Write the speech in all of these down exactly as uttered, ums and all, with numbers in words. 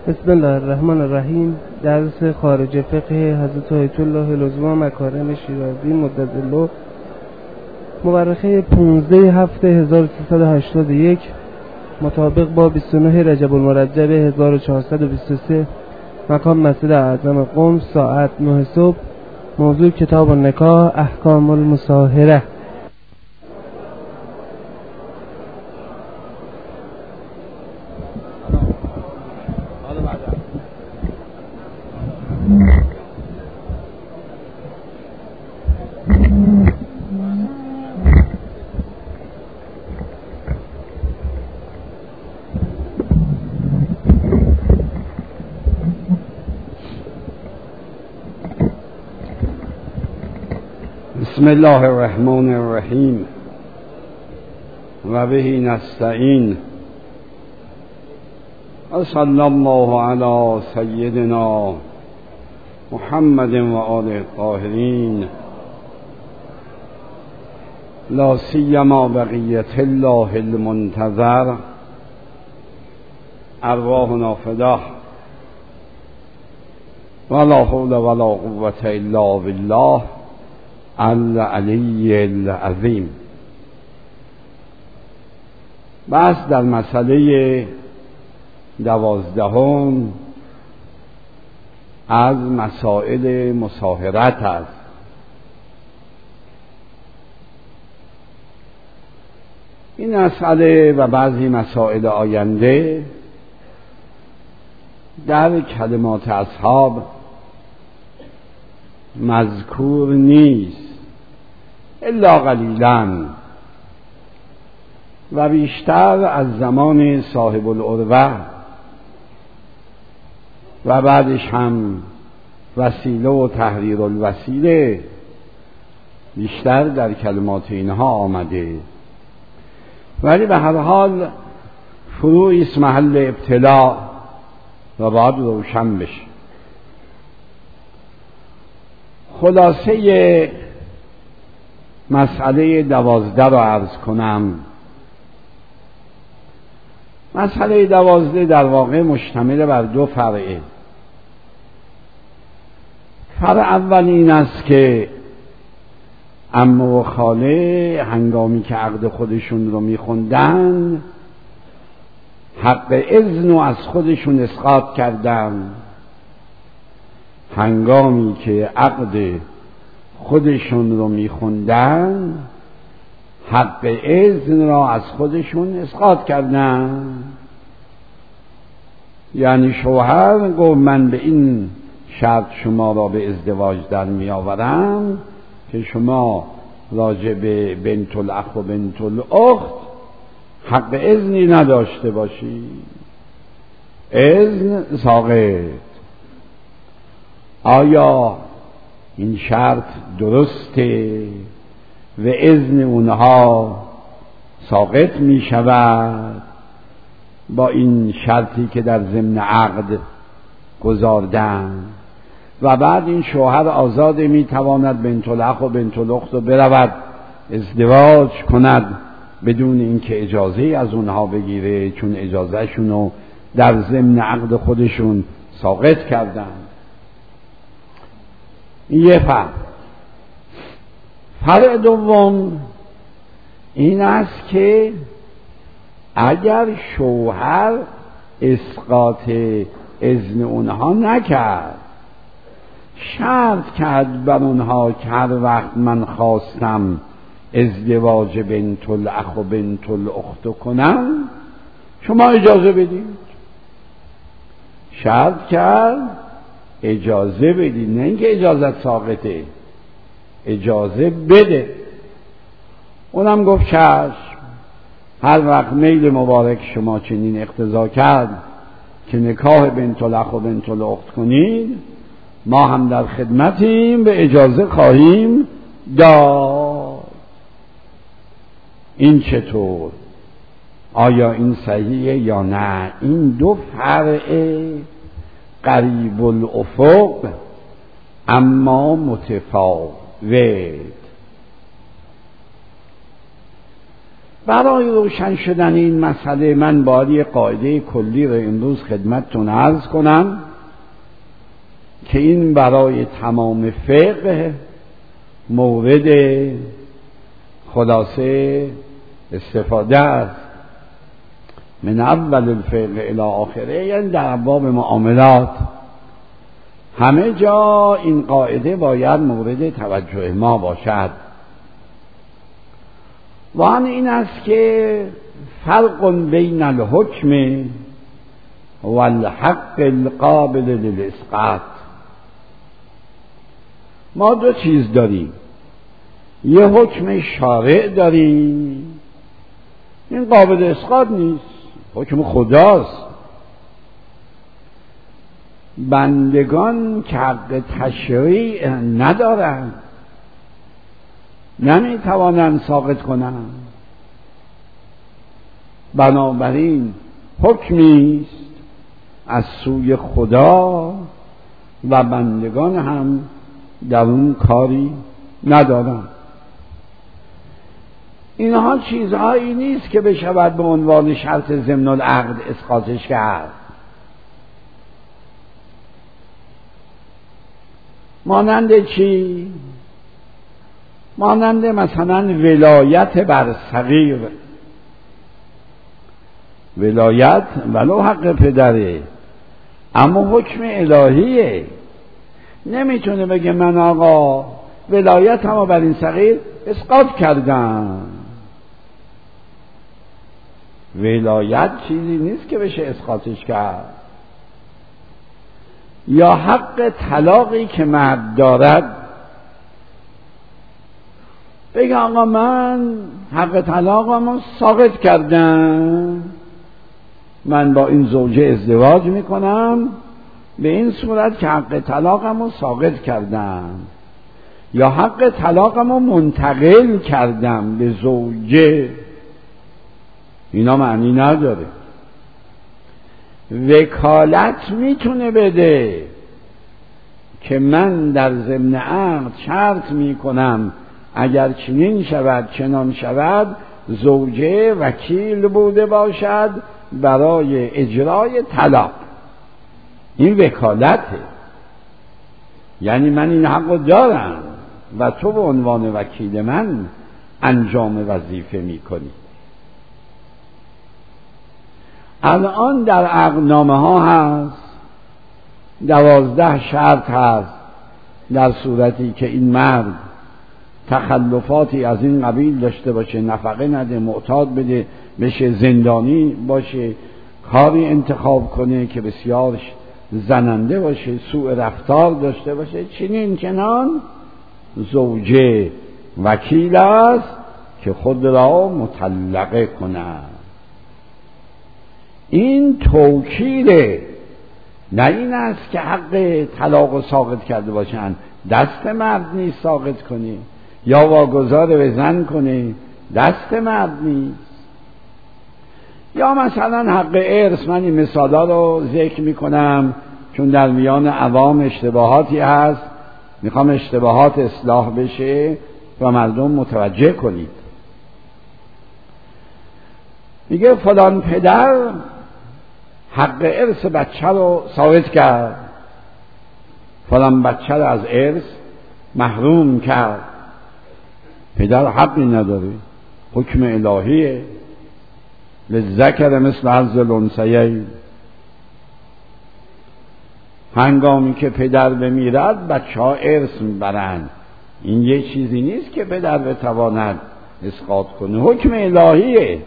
بسم الله الرحمن الرحیم. درس خارج فقه حضرت آیت الله لزوم مکارم شیرازی مدظله، مورخه پانزده هفته هزار و سیصد و هشتاد و یک مطابق با بیست و نه رجب المرجب هزار و چهارصد و بیست و سه، مقام مسجد اعظم قم، ساعت نه صبح. موضوع کتاب النکاح، احکام المصاهره. بسم الله الرحمن الرحیم و به نستعین و صلی الله علی سیدنا محمد و آل الطاهرین، لا سیما بقیت الله المنتظر، ارواحنا فداه، ولا حول ولا قوة الا بالله العلی العظیم. بس در مسئله دوازدهم از مسائل مصاهرت است. این مسئله و بعضی مسائل آینده در کلمات اصحاب مذکور نیست الا قلیلاً و بیشتر از زمان صاحب العروة و بعدش هم وسیله و تحریر الوسیله بیشتر در کلمات اینها آمده، ولی به هر حال فروعی است محل ابتلاء و باید روشن بشه. خلاصه مسئله دوازده رو عرض کنم. مسئله دوازده در واقع مشتمل بر دو فرعه. فرع اول این است که عمه و خاله هنگامی که عقد خودشون رو میخوندن حق اذن رو از خودشون اسقاط کردن، هنگامی که عقد خودشون رو میخوندن حق اذن را از خودشون اسقاط کردن. یعنی شوهر گفت من به این شرط شما را به ازدواج در می آورم که شما راجع به بنت الاخ و بنت الاخت حق اذنی نداشته باشی، اذن ساقط. آیا این شرط درسته و اذن اونها ساقط می شود با این شرطی که در ضمن عقد گذاردن و بعد این شوهر آزاده می تواند بنت الاخ و بنت الاخت رو برود ازدواج کند بدون اینکه اجازه از اونها بگیره، چون اجازه شونو در ضمن عقد خودشون ساقط کردن. یه فرق. فرق دوم این است که اگر شوهر اسقاط اذن اونها نکرد، شرط کرد بر اونها که هر وقت من خواستم ازدواج بنت الاخ و بنت الاخت کنم شما اجازه بدید، شرط کرد اجازه بدید، نه اینکه اجازت ساقطه، اجازه بده. اونم گفت چشم، هر وقت میل مبارک شما چنین اقتضا کرد که نکاح بنت الاخ و بنت الاخت کنید ما هم در خدمتیم، به اجازه خواهیم داد. این چطور؟ آیا این صحیحه یا نه؟ این دو فرع قریب الافق اما متفاوت. برای روشن شدن این مسئله من باید یک قاعده کلی رو امروز خدمتتون عرض کنم که این برای تمام فقه مورد خلاصه استفاده است. من اول الفقه الی آخره، یعنی در ابواب معاملات همه جا این قاعده باید مورد توجه ما باشد. و آن این است که فرق بین الحکم و الحق القابل للاسقاط. ما دو چیز داریم، یه حکم شارع داریم، این قابل اسقاط نیست، حکم خداست. بندگان که حق تشریع ندارند نمیتوانند ساقط کنند، بنابراین حکمی است از سوی خدا و بندگان هم در اون کاری ندارند. اینها چیزهایی نیست که بشود به عنوان شرط ضمن العقد اسقاطش کرد. مانند چی؟ مانند مثلا ولایت بر صغیر، ولایت ولو حق پدره اما حکم الهیه، نمیتونه بگه من آقا ولایت هم بر این صغیر اسقاط کردم. ولایت چیزی نیست که بشه اسقاطش کرد. یا حق طلاقی که مرد دارد، بگه آقا من حق طلاقمو ساقط کردم، من با این زوجه ازدواج میکنم به این صورت که حق طلاقمو ساقط کردم، یا حق طلاقمو منتقل کردم به زوجه. اینا معنی نداره. وکالت میتونه بده که من در ضمن عقد شرط میکنم اگر چنین شود چنان شود، زوجه وکیل بوده باشد برای اجرای طلاق. این وکالته، یعنی من این حقو دارم و تو به عنوان وکیل من انجام وظیفه میکنی. الان در عقدنامه ها هست دوازده شرط هست در صورتی که این مرد تخلفاتی از این قبیل داشته باشه، نفقه نده، معتاد بده، بشه زندانی باشه، کاری انتخاب کنه که بسیار زننده باشه، سوء رفتار داشته باشه، چنین چنان زوجه وکیل است که خود را مطلقه کند. این توکیله، نه این است که حق طلاق و ساقط کرده باشن. دست مرد نیست ساقط کنی، یا واگذار به زن کنی، دست مرد نیست. یا مثلا حق ارث، من این مثالا رو ذکر میکنم چون در میان عوام اشتباهاتی هست، میخوام اشتباهات اصلاح بشه و مردم متوجه کنید. میگه فلان پدر حق ارث بچه رو ساقط کرد، فلان بچه رو از ارث محروم کرد. پدر حقی نداره، حکم الهیه، للذکر مثل حظ الانثیین. هنگامی که پدر بمیرد بچه ها ارث میبرند. این یه چیزی نیست که پدر بتواند اسقاط کنه، حکم الهیه.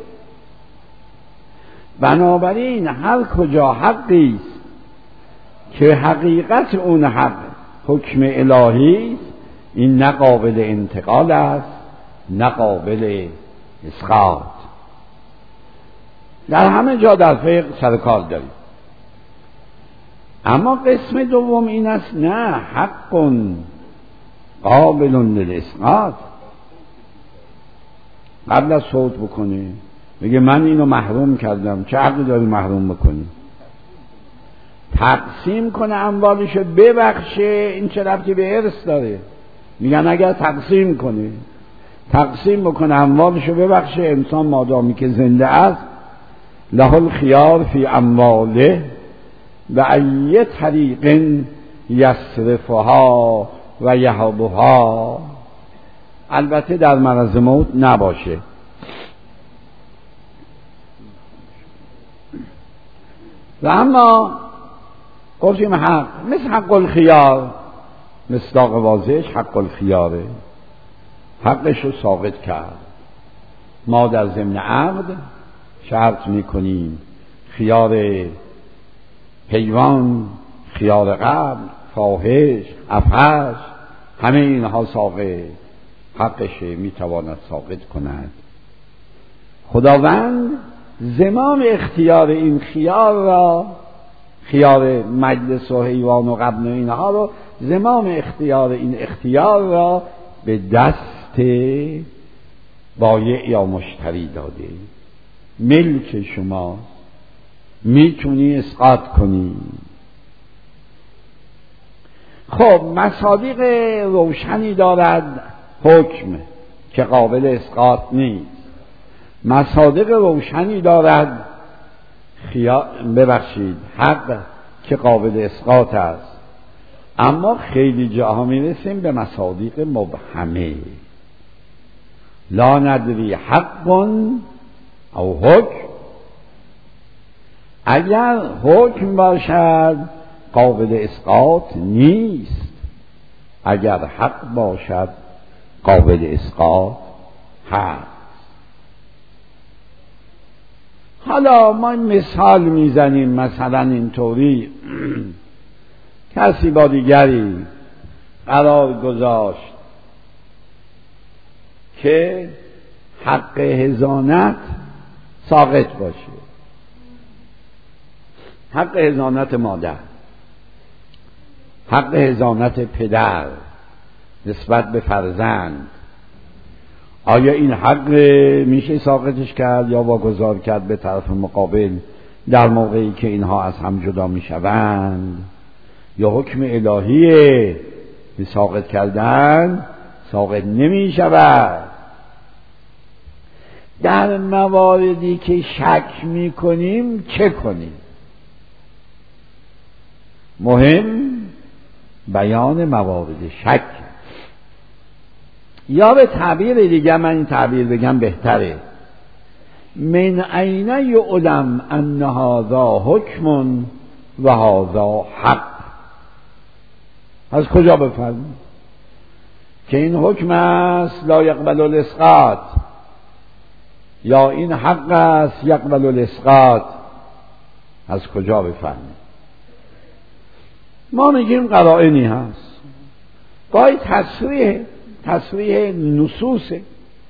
بنابراین هر کجا حقی است که حقیقت اون حق حکم الهی است، این نه قابل انتقال است نه قابل اسقاط. در همه جا در فقه سرکار داریم. اما قسم دوم این است نه حق قابل للاسقاط. قبل از صوت بکنی میگه من اینو محروم کردم، چه حقی داری محروم بکنی؟ تقسیم کنه اموالشو ببخشه، این چه ربطی به ارث داره؟ میگن اگر تقسیم کنه تقسیم بکنه، اموالشو ببخشه. انسان مادامی که زنده است له الخیار فی امواله و ای طریق یصرفها و یهبها، البته در مرض موت نباشه. و اما گفتیم حق مثل حق الخیار، مصداق واضحش حق الخیاره، حقش رو ثابت کرد. ما در ضمن عقد شرط میکنیم خیار حیوان، خیار قبل، فاحش، افحش، همه اینها ثابت حقش میتواند ثابت کند. خداوند زمام اختیار این خیار را، خیار مجلس و حیوان و قبل و اینها رو، زمام اختیار این اختیار را به دست بایع یا مشتری داده. ملک شما، میتونی اسقاط کنی. خب مصادیق روشنی دارد حکم که قابل اسقاط نیست، مصادیق روشنی دارد خیا... ببخشید حق که قابل اسقاط است، اما خیلی جاها میرسیم به مصادیق مبهمه. لا ندری حق او حکم، اگر حکم باشد قابل اسقاط نیست، اگر حق باشد قابل اسقاط هست. حالا ما مثال میزنیم، مثلا اینطوری کسی با دیگری قرار گذاشت که حق حضانت ساقط باشه، حق حضانت مادر، حق حضانت پدر نسبت به فرزند، آیا این حق میشه ساقطش کرد یا واگذار کرد به طرف مقابل در موقعی که اینها از هم جدا میشوند، یا حکم الهیه به ساقط کردن ساقط نمیشود؟ در مواردی که شک میکنیم چه کنیم؟ مهم بیان موارد شک، یا به تعبیر دیگه، من این تعبیر بگم بهتره، من این یعلم ان هذا حکم و هذا حق، از کجا بفهمیم که این حکم است لا یقبل الاسقاط، یا این حق است یقبل الاسقاط؟ از کجا بفهمیم؟ ما میگیم قرائنی هست، گاهی تصریح تصریح نصوصه.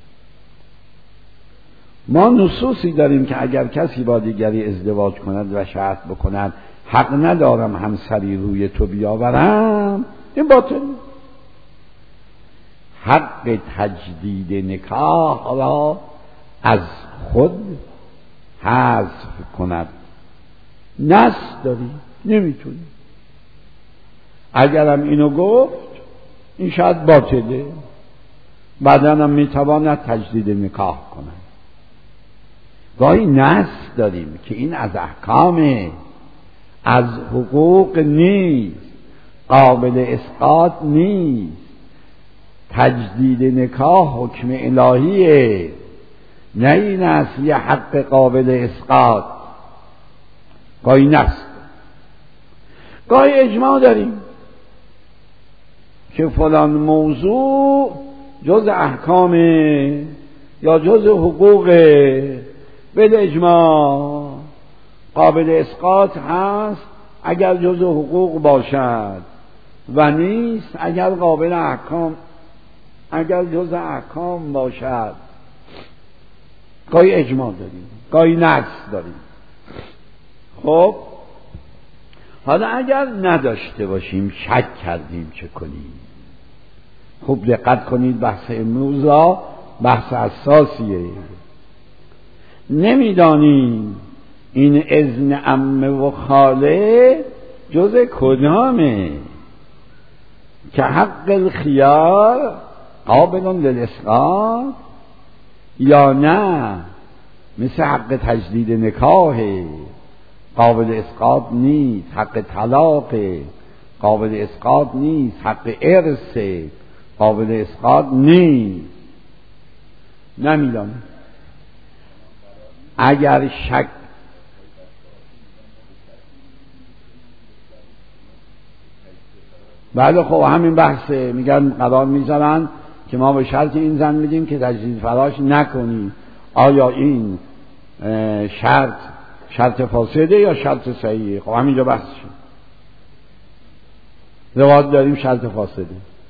ما نصوصی داریم که اگر کسی با دیگری ازدواج کند و شرط بکند حق ندارم همسری روی تو بیاورم، این باطل. حق تجدید نکاح را از خود حذف کند، نص داری نمیتونی. اگرم اینو گفت این شاید باطله، بعداً هم میتواند تجدید نکاح کند. گاهی نص داریم که این از احکامه، از حقوق نیست، قابل اسقاط نیست، تجدید نکاح حکم الهیه، نه این است یه حق قابل اسقاط. گاهی نص، گاهی اجماع داریم که فلان موضوع جز احکام یا جز حقوق، بل اجماع قابل اسقاط هست اگر جز حقوق باشد و نیست اگر قابل احکام، اگر جز احکام باشد. گاهی اجماع داریم، گاهی نص داریم. خب حالا اگر نداشته باشیم، شک کردیم، چه کنیم؟ خوب دقت کنید، بحث امروز را بحث اساسیه. نمیدانیم این اذن عمه و خاله جز کدامه که حق الخیار قابل للاسقاط یا نه مثل حق تجدید نکاح قابل اسقاط نیست، حق طلاق قابل اسقاط نیست، حق ارث قابل اسقاط نیست. نمیدونم اگر شک بله خب همین بحثه، میگن قرار میذارن که ما به شرط این زن میدیم که تجدید فراش نکنی. آیا این شرط شرط فاسده یا شرط صحیحه؟ خب همینجا بحث شد. روایت داریم شرط فاسده.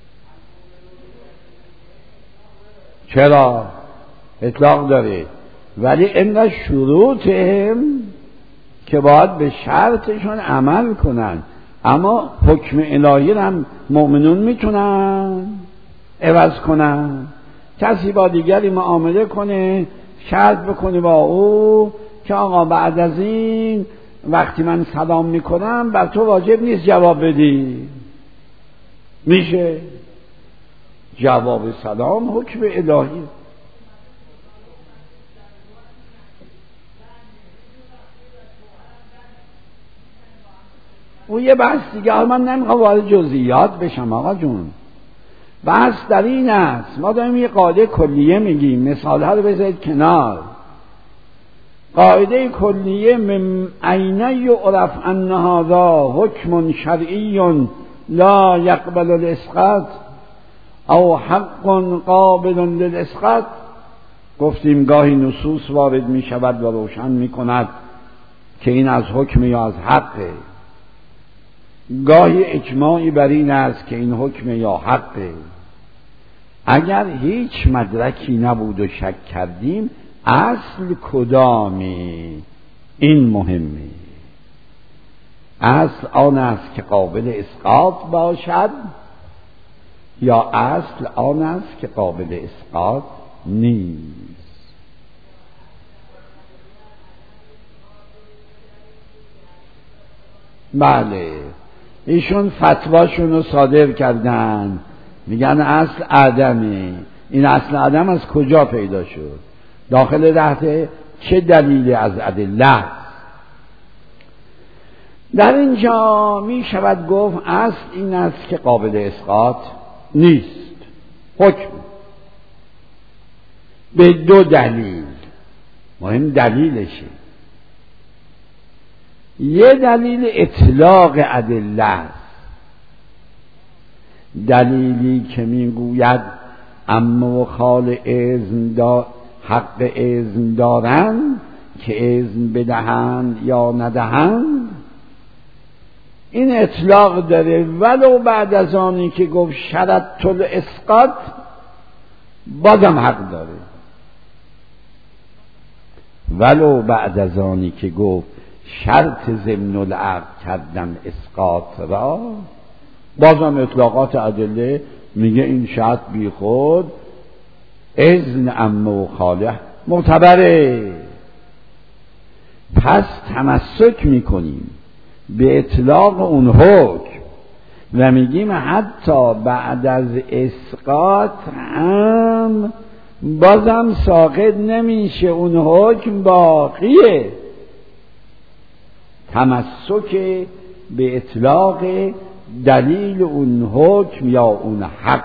چرا؟ اطلاق داره ولی اینقدر شروطهم که باید به شرطشون عمل کنن، اما حکم الهی هم مؤمنون میتونن عوض کنن. کسی با دیگری معامله کنه، شرط بکنه با او که آقا بعد از این وقتی من سلام میکنم بر تو واجب نیست جواب بدی. میشه؟ جواب سلام حکم الهی. او یه بحث دیگه، من نمیخوام وارد جزئیات بشم آقا جون. بحث در این است، ما داریم یه قاعده کلیه میگیم، مثال ها رو بذارید کنار. قاعده کلیه من عین یعرف ان هذا حکم شرعی لا یقبل الاسقاط او حق قابل للاسقاط. گفتیم گاهی نصوص وارد می شود و روشن می کند که این از حکم یا از حقه، گاهی اجماعی بر این است که این حکم یا حقه. اگر هیچ مدرکی نبود و شک کردیم اصل کدامی؟ این مهمه. اصل آن است که قابل اسقاط باشد یا اصل آن است که قابل اسقاط نیست؟ بله ایشون فتواشون رو صادر کردن، میگن اصل عدمه. این اصل عدم از کجا پیدا شد؟ داخل رهته چه دلیلی از ادله؟ در اینجا می شود گفت اصل این است که قابل اسقاط نیست. حکم به دو دلیل، مهم دلیلشه. یه دلیل اطلاق ادله است، دلیلی که میگوید اما خال اذن دا حق اذن دارند که اذن بدهند یا ندهند. این اطلاق داره ولو بعد از آنی که گفت شرط الاسقاط بازم حق داره، ولو بعد از آنی که گفت شرط ضمن العقد کردن اسقاط را بازم اطلاقات ادله میگه این شرط بی خود اذن عمه و خاله معتبره. پس تمسک میکنیم به اطلاق اون حکم و میگیم حتی بعد از اسقاط هم بازم ساقط نمیشه، اون حکم باقیه. تمسک به اطلاق دلیل اون حکم یا اون حق.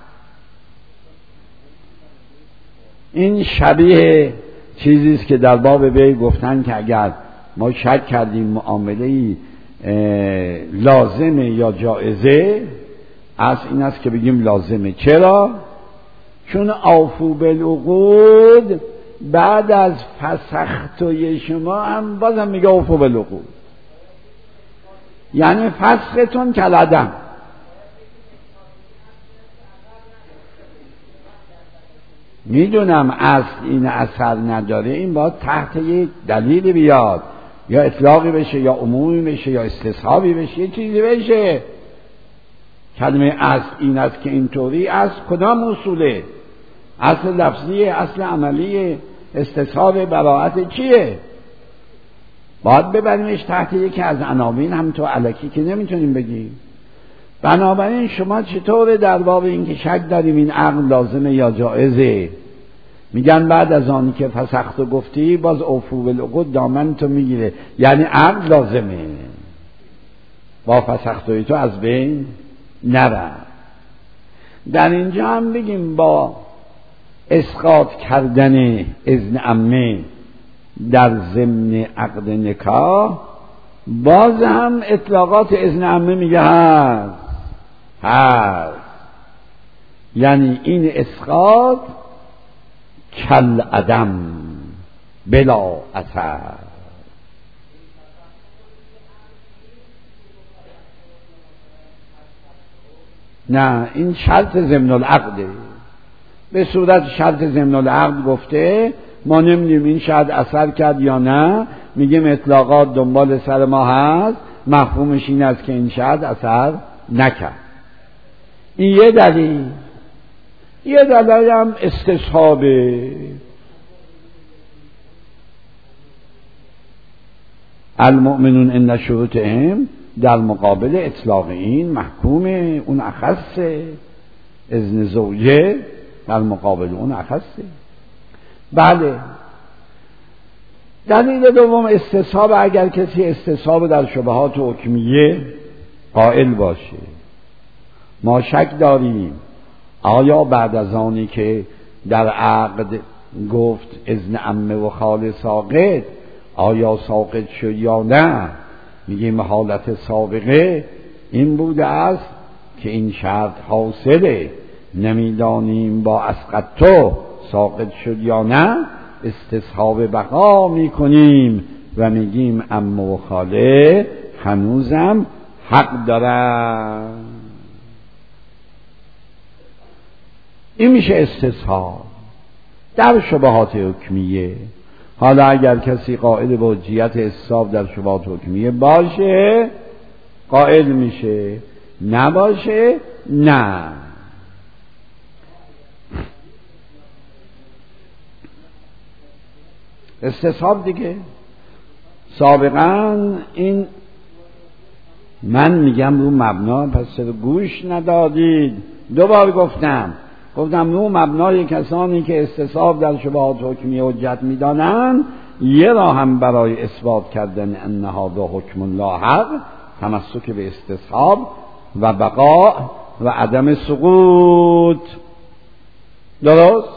این شبیه چیزی است که در باب بی گفتن که اگر ما شک کردیم معامله‌ای لازمه یا جائزه، از این است که بگیم لازمه. چرا؟ چون اوفوا بالعقود بعد از فسختوی شما هم بازم میگه اوفوا بالعقود، یعنی فسختون کلعدم. میدونم اصل این اثر نداره، این باید تحت یک دلیل بیاد، یا اطلاقی بشه یا عمومی بشه یا استصحابی بشه، یه چیزی بشه. کلمه اصل این است که اینطوری است، کدام اصوله؟ اصل لفظیه، اصل عملیه، استصحاب براءت چیه؟ باید ببریمش تحت یکی از عناوین، هم تو الکی که نمیتونیم بگیم. بنابراین شما چطوره در باب این که شک داریم این عقد لازمه یا جائزه؟ میگن بعد از آنی که فسخت و گفتی باز اوفو بالعقود دامن تو میگیره، یعنی عقد لازمه، با فسختوی تو از بین نره. در اینجا هم بگیم با اسقاط کردن اذن عمه در ضمن عقد نکاح باز هم اطلاقات اذن عمه میگه هست هست یعنی این اسقاط کل عدم بلا اثر. نه، این شرط ضمن العقده، به صورت شرط ضمن العقد گفته، ما نمیدونیم این شرط اثر کرد یا نه، میگیم اطلاقات دنبال سر ما هست، مفهومش این است که این شرط اثر نکرد. این یه دلیل. یه دلیل هم استصحابه. المؤمنون ان شروطهم در مقابل اطلاق این محکومه، اون اخصه، اذن زوجه در مقابل اون اخصه. بله. دلیل دوم استصحاب، اگر کسی استصحاب در شبهات حکمیه قائل باشه. ما شک داریم آیا بعد از آنی که در عقد گفت اذن عمه و خاله ساقط، آیا ساقط شد یا نه؟ میگیم حالت سابقه این بوده است که این شرط حاصله، نمیدانیم با اسقطتو ساقط شد یا نه، استصحاب بقا میکنیم و میگیم عمه و خاله هنوزم حق دارن. این میشه استصحاب در شبهات حکمیه. حالا اگر کسی قائل به حجیت استصحاب در شبهات حکمیه باشه قائل میشه، نباشه نه. استصحاب دیگه سابقا این من میگم رو مبنا، پس چرا گوش ندادید؟ دوبار گفتم گفتم رو مبنای کسانی که استصحاب در شبهات حکمیه حجت میدانند، یه راه هم برای اثبات کردن ان هذا حکم الله حق تمسک به استصحاب و بقا و عدم سقوط. درست؟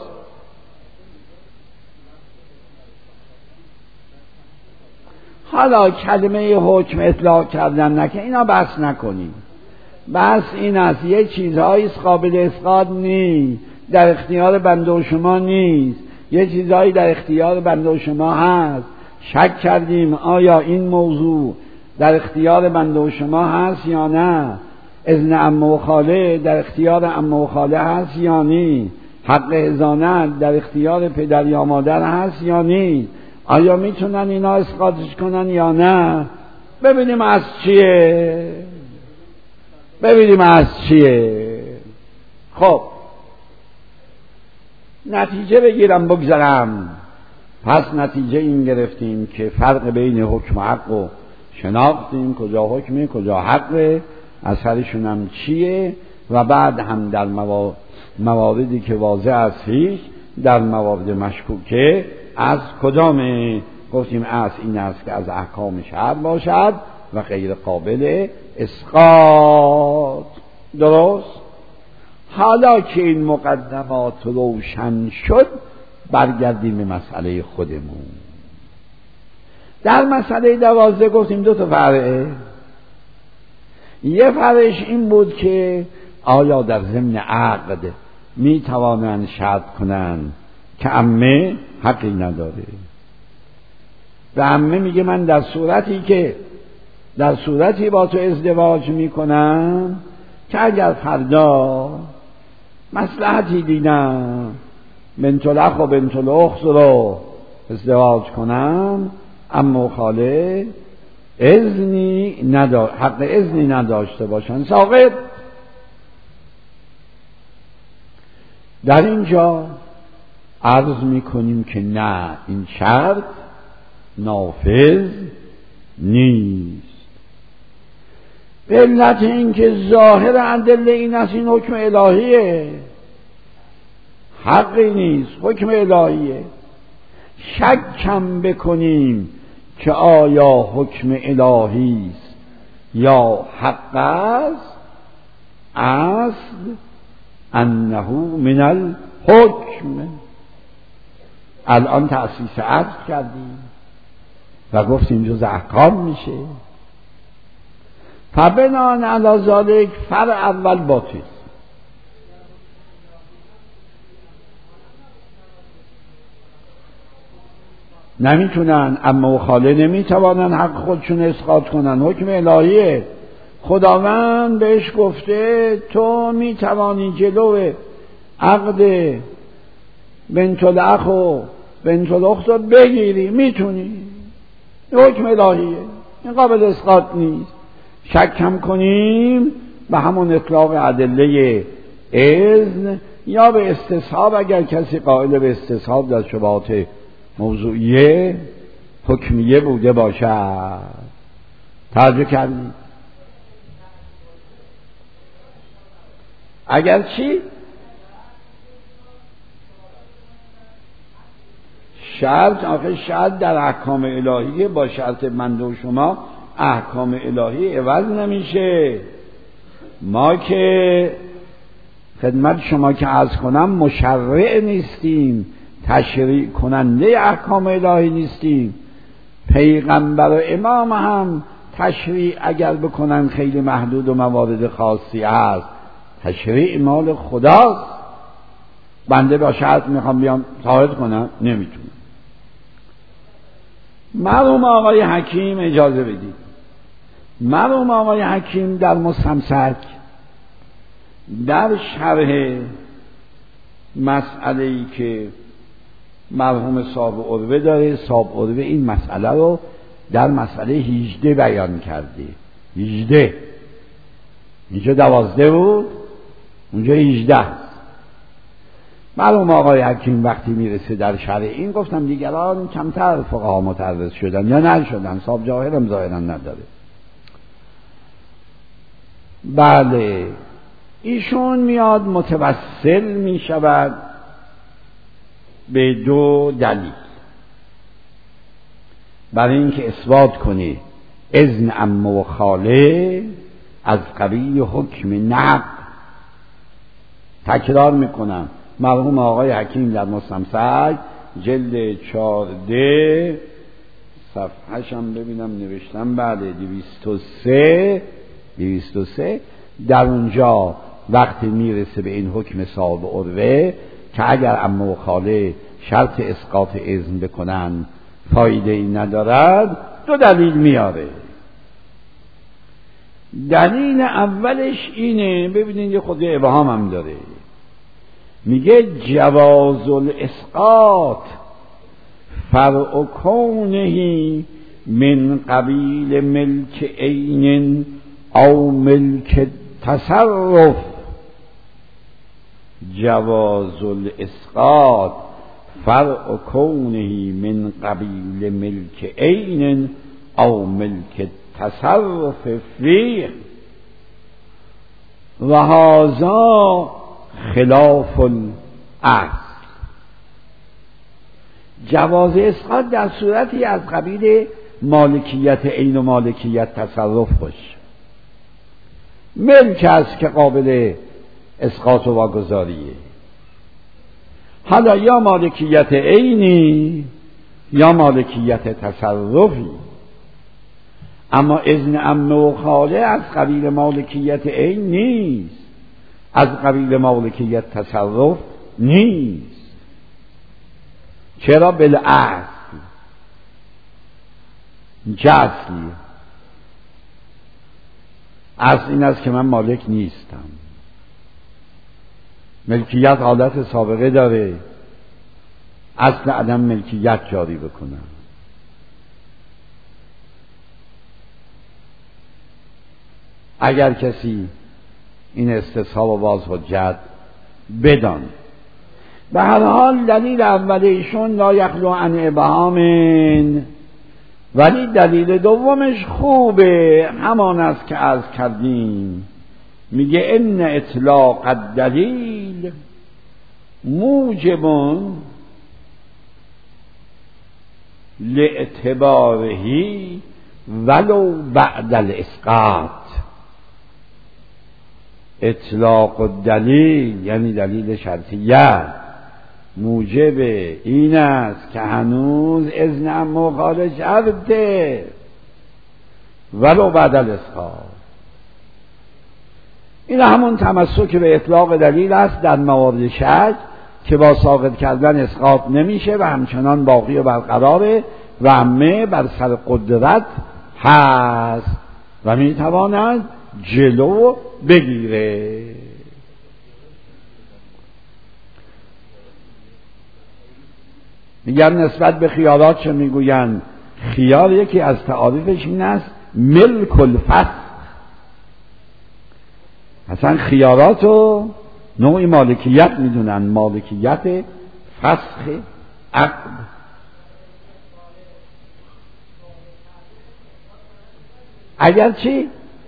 حالا کلمه حکم اطلاق کردن نکن، اینا بحث نکنیم. بس این است یه چیزهایی قابل اسقاط نیست، در اختیار بنده و شما نیست، یه چیزهایی در اختیار بنده و شما هست. شک کردیم آیا این موضوع در اختیار بنده و شما هست یا نه، اذن عمه و خاله در اختیار عمه و خاله هست یا نه، حق حضانت در اختیار پدر یا مادر هست یا نه، آیا میتونن اینا اسقاطش کنن یا نه. ببینیم از چیه ببینیم از چیه خب نتیجه بگیرم بگذارم. پس نتیجه این گرفتیم که فرق بین حکم و حق رو شناختیم، کجا حکمه کجا حقه، اثرشون هم چیه، و بعد هم در مواردی که واضح است هیچ، در موارد مشکوکه از کدامه. گفتیم از این است که از احکام شرع باشد و غیر قابل اسقاط. درست؟ حالا که این مقدمات روشن شد برگردیم به مسئله خودمون. در مسئله دوازده گفتیم دو تا فرعه. یه فرعش این بود که آیا در ضمن عقد می توانند شرط کنند که عمه حقی نداره. و عمه میگه من در صورتی که در صورتی با تو ازدواج میکنم که اگر فردا مصلحتی دیدم بنت الاخ و بنت الاخت رو ازدواج کنم، عمه و خاله اذنی ندار حق اذنی نداشته باشن، ساقط. در اینجا عرض میکنیم که نه، این شرط نافذ نیست. به علت اینکه ظاهر ادله این است این حکم الهیه، حقی نیست، حکم الهیه. شکم بکنیم که آیا حکم الهی است یا حق است، اصل انه من الحکم. الان تأسیس اصل کردیم و گفتیم جز احکام میشه. فبنان علی ذالک فرع اول باطل. نمیتونن، اما و خاله نمیتوانن حق خودشون اسقاط کنن، حکم الهیه. خداوند بهش گفته تو میتوانی جلو عقد بنت الاخ و بنت الاخت رو بگیری، میتونی، حکم الهیه، این قابل اسقاط نیست. شک هم کنیم به همون اطلاق ادله اذن یا به استصحاب، اگر کسی قائل به استصحاب در شبهات موضوعیه حکمیه بوده باشد. توجه کردید؟ اگر چی؟ شرط، آخه شرط در احکام الهیه با شرط من و شما احکام الهی عوض نمیشه. ما که خدمت شما که عرض کنم مشرع نیستیم، تشریع کننده احکام الهی نیستیم. پیغمبر و امام هم تشریع اگر بکنن خیلی محدود و موارد خاصی است، تشریع مال خداست. بنده با شرط میخوام بیام ثابت کنم نمیتونم. مرحوم آقای حکیم اجازه بدید، مرحوم آقای حکیم در مستمسک در شرح مسئله‌ای که مرحوم صاحب عروه داره، صاحب عروه این مسئله رو در مسئله هجده بیان کرده. هجده، اینجا دوازده بود، اونجا هجده. مرحوم آقای حکیم وقتی میرسه در شرح این، گفتم دیگران کمتر فقها متعرض شدن یا نشدن، صاحب جاهلم ظاهرا نداره. بله، ایشون میاد متوسل میشود به دو دلیل برای اینکه اثبات کنه اذن عمه و خاله از قبیل حکم نقض. تکرار میکنم، مرحوم آقای حکیم در مستمسک جلد چارده صفحه‌ش هم ببینم نوشتم، بله دویست و سه دویست و سه در اونجا وقتی میرسه به این حکم صاحب عروه که اگر عمه و خاله شرط اسقاط اذن بکنن فایده ای ندارد، دو دلیل میاره. دلیل اولش اینه، ببینید یه خود ابهام هم داره، میگه جواز الاسقاط فرع کونه من قبیل ملک عین او ملک تصرف. جواز الاسقاط فرع کونه من قبیل ملک عین او ملک تصرف فیه و هذا خلاف الاصل. جواز اسقاط در صورتی از قبیل مالکیت عین و مالکیت تصرف باشه. ملک است که قابل اسقاط و واگذاریه، حالا یا مالکیت عینی یا مالکیت تصرفی. اما اذن عمه و خاله از قبیل مالکیت عین نیست، از قبیل مالکیت تصرف نیست. چرا؟ بالاصل جسمی اصل این است که من مالک نیستم. ملکیت حالت سابقه داره، اصل عدم ملکیت جاری بکنم. اگر کسی این استصحاب و باز حجت بدان. به هر حال دلیل اول ایشون لا یخلو عن ابهام، ولی دلیل دومش خوبه، همان است که عرض کردیم، میگه ان اطلاق الدلیل موجب لاعتباره ولو بعد الاسقاط. اطلاق الدلیل یعنی دلیل شرطیه موجب این است که هنوز اذن عما خارج شرطه ولو بعد الاسقاط. این همون تمسک به اطلاق دلیل است در موارد شرط که با ساقط کردن اسقاط نمیشه و همچنان باقی و برقراره و همه بر سر قدرت هست و میتواند جلو بگیره. میگن نسبت به خیارات چه میگوین؟ خیار یکی از تعاریفش این است ملک الفسخ. اصلا خیاراتو نوعی مالکیت میدونن، مالکیت فسخ عقد. اگر چی؟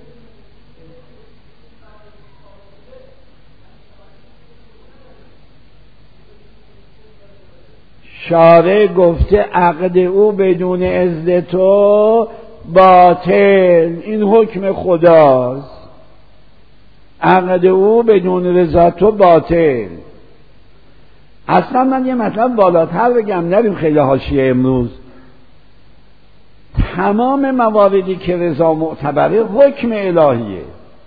شارع گفته عقد او بدون اذن تو باطل، این حکم خداست. عقد او بدون رضا تو باطل. اصلا من یه مطلب بالاتر بگم، نریم خیلی حاشیه امروز. تمام مواردی که رضا معتبره حکم الهیه.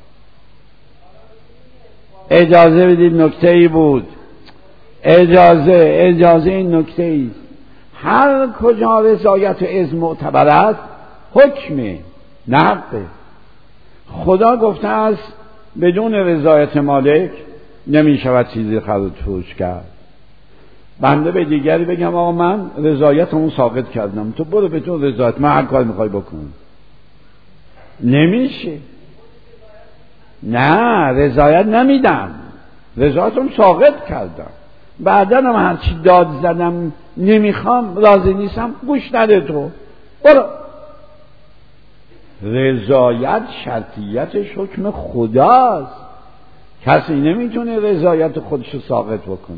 اجازه بدید نکته ای بود، اجازه اجازه این نکته ای، هر کجا رضایت و اذن معتبر است حکمه نقده. خدا گفته است بدون رضایت مالک نمی شود چیزی خرید فروش کرد. بنده به دیگری بگم آقا من رضایتمو ساقط کردم، تو برو بدون رضایت من هر کاری میخوای بکن، نمیشه. نه رضایت نمیدم، رضایتم ساقط کردم، بعدا هم هرچی داد زدم نمیخوام راضی نیستم، گوش نده تو برو. رضایت شرطیتش حکم خداست، کسی نمیتونه رضایت خودشو ساقط بکنه.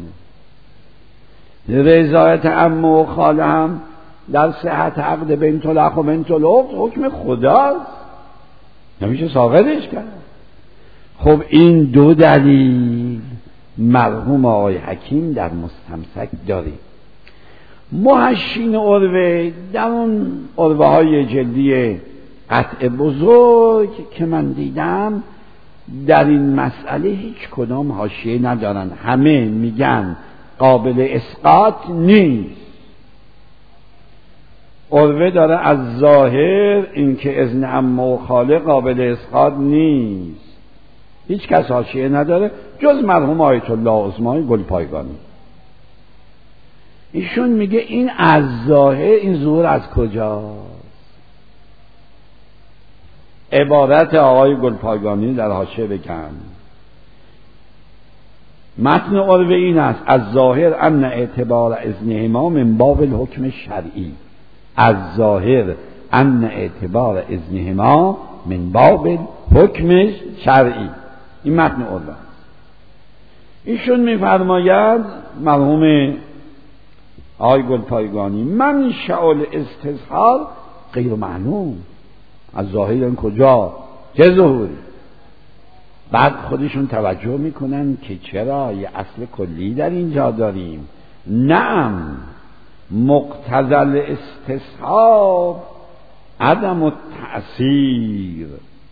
رضایت عمه و خاله هم در صحت عقد بنت الاخ و بنت الاخت حکم خداست، نمیشه ساقطش کرد. خب این دو دلیل مرحوم آقای حکیم در مستمسک داریم. محشین عروه در اون عروه های جلدی قطع بزرگ که من دیدم در این مسئله هیچ کدام حاشیه ندارن، همه میگن قابل اسقاط نیست. عروه داره از ظاهر اینکه اذن عمه و خاله قابل اسقاط نیست، هیچ کس حاشیه نداره جز مرحوم آیت الله عظمای گلپایگانی. ایشون میگه این از ظاهر، این ظهور از کجاست؟ عبارت آقای گلپایگانی در حاشیه بکن. متن عروه این است از ظاهر ان اعتبار اذنهما من باب الحکم شرعی. از ظاهر ان اعتبار اذنهما من باب الحکم شرعی. این متن عروه. ایشون میفرماید مرحوم آقای گلپایگانی من شعال استظهار غیر معلوم. از ظاهر این کجا؟ چه ظهوری؟ بعد خودشون توجه میکنن که چرا یه اصل کلی در اینجا داریم. نعم مقتضی الاستصحاب عدم التأثیر.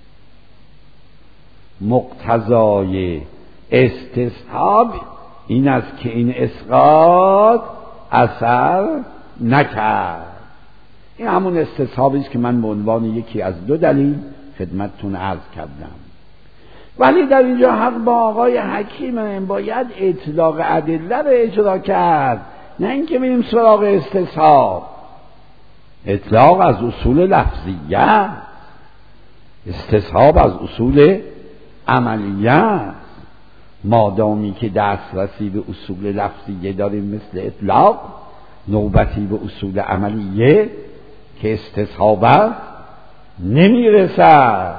مقتضای استصحاب این است که این اسقاط اثر نکرد. این همون استصحابی است که من به عنوان یکی از دو دلیل خدمتتون عرض کردم. ولی در اینجا حق با آقای حکیم، باید اطلاق ادله رو اجرا کرد، نه اینکه بریم سراغ استصحاب. اطلاق از اصول لفظیه، استصحاب از اصول عملیه. مادامی که دسترسی به اصول لفظیه داریم مثل اطلاق، نوبتی به اصول عملیه که استصحابت نمیرسد.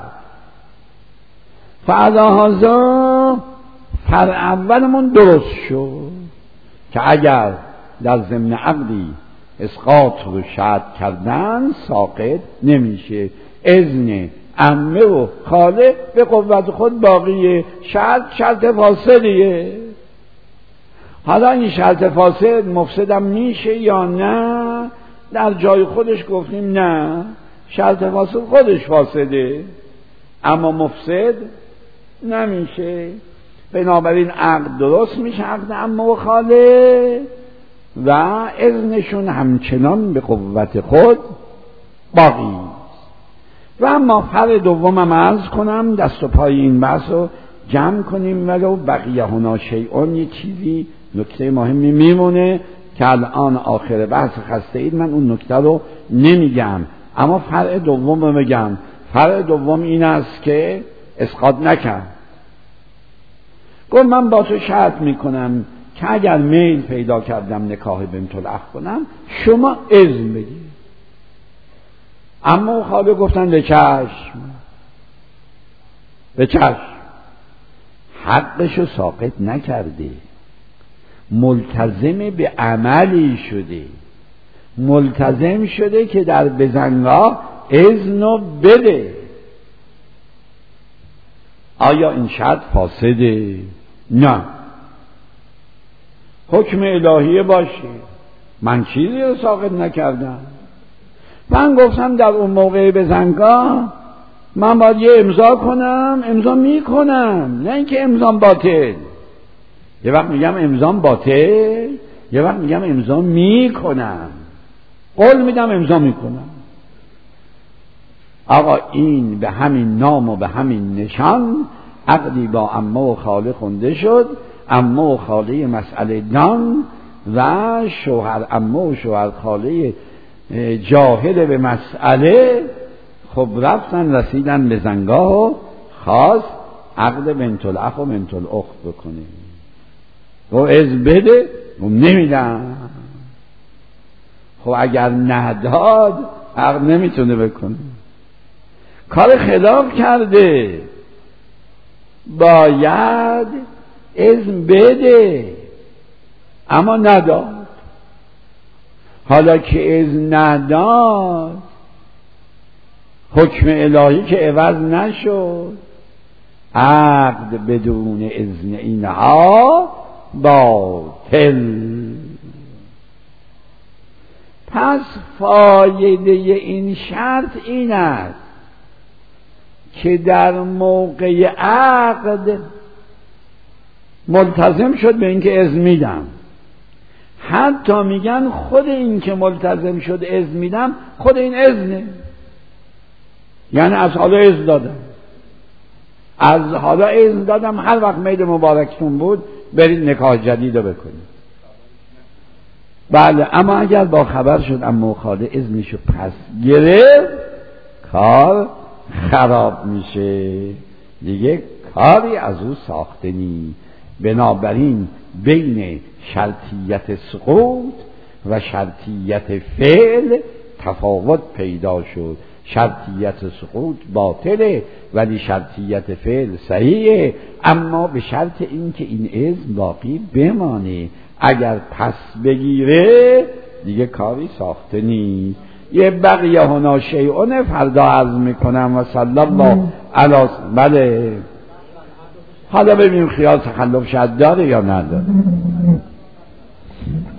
فعلاهازا فرع اولمون درست شد که اگر در ضمن عقدی اسقاط رو شرط کردن ساقط نمیشه. اذن عمه و خاله به قوت خود باقیه. شرط شرط فاسدیه. حالا این شرط فاسد مفسدم میشه یا نه؟ در جای خودش گفتیم نه، شرط فاسد خودش فاسده اما مفسد نمیشه. بنابراین عقد درست میشه، عقد عمه و خاله، و اذنشون همچنان به قوت خود باقی. و اما فرع دومم عرض کنم، دست و پای این بحث رو جمع کنیم، ولو بقیه هنا شیئون، یه چیزی نکته مهمی میمونه که الان آخر بحث خسته اید، من اون نکته رو نمیگم، اما فرع دوم رو میگم. فرع دوم این است که اسقاط نکرد. گفت من با تو شرط میکنم که اگر میل پیدا کردم نکاح بنت الاخ کنم شما اذن بدید. اما خاله گفتن به چشم، به چشم. حقشو ساقط نکرده، ملتزم به عملی شده، ملتزم شده که در بزنگاه اذنو بده. آیا این شرط فاسده؟ نه، حکم الهیه باشه. من چیزی رو ساقط نکردم. من گفتم در اون موقع بزنگاه من باید یه امضا کنم، امضا میکنم، نه اینکه امضام باطل. یه وقت میگم امضام باطل، یه وقت میگم امضا میکنم، قول میدم امضا میکنم. آقا این به همین نام و به همین نشان عقدی با عمه و خاله خونده شد. عمه و خاله مسئله دان و شوهر عمه و شوهر خاله جاهل به مسئله خب رفتن رسیدن به زنگاه و خواست عقد بنت الاخ و بنت الاخت بکنه. و از بده و نمیدن. خب اگر نداد عقد نمیتونه بکنه، کار خلاف کرده، باید اذن بده اما نداد. حالا که اذن نداد حکم الهی که عوض نشد، عقد بدون اذن اینها باطل. پس فایده این شرط این است که در موقع عقد ملتزم شد به اینکه اذن میدم. حتی میگن خود این که ملتزم شد اذن میدم خود این اذنه، یعنی از حالا اذن دادم، از حالا اذن دادم، هر وقت میل مبارکتون بود برید نکاح جدید رو بکنید. بله، اما اگر با خبر شد اما خاله اذنشو پس گرفت کار خراب میشه، دیگه کاری از او ساخته نی. بنابراین بین شرطیت سقوط و شرطیت فعل تفاوت پیدا شد. شرطیت سقوط باطله ولی شرطیت فعل صحیحه، اما به شرط این که این اذن باقی بمانه. اگر پس بگیره دیگه کاری ساخته نیست. یه بقیه هنا شیئون فردا عرض میکنم و صلی الله علی. بله، حالا ببینیم خیال تخلف شد داره یا نداره.